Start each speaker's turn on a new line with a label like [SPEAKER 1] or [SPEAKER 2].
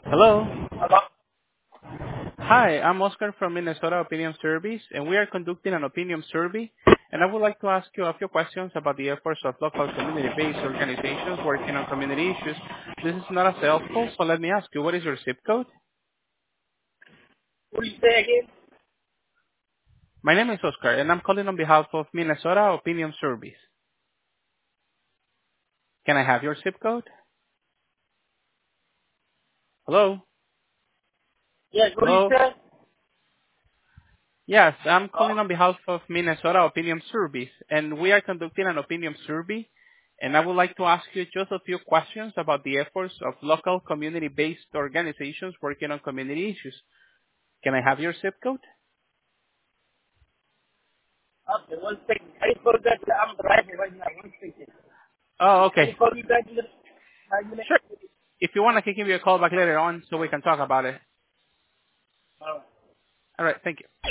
[SPEAKER 1] Hello.
[SPEAKER 2] Hello?
[SPEAKER 1] Hi, I'm Oscar from Minnesota Opinion Service, and we are conducting an opinion survey, and I would like to ask you a few questions about the efforts of local community-based organizations working on community issues. This is not a sales call, so let me ask you, what is your zip code?
[SPEAKER 2] What do you say again?
[SPEAKER 1] My name is Oscar, and I'm calling on behalf of Minnesota Opinion Service. Can I have your zip code? Hello?
[SPEAKER 2] Yes, what do you
[SPEAKER 1] Hello?
[SPEAKER 2] say?
[SPEAKER 1] Yes, I'm calling on behalf of Minnesota Opinion Service, and we are conducting an opinion survey, and I would like to ask you just a few questions about the efforts of local community-based organizations working on community issues. Can I have your zip code?
[SPEAKER 2] Okay, one second. Can you call me back? I'm driving right now. One second.
[SPEAKER 1] Oh,
[SPEAKER 2] Can you
[SPEAKER 1] okay.
[SPEAKER 2] call me back in 5 minutes?
[SPEAKER 1] Sure. If you want, I can give you a call back later on so we can talk about it.
[SPEAKER 2] All right.
[SPEAKER 1] All right, thank you.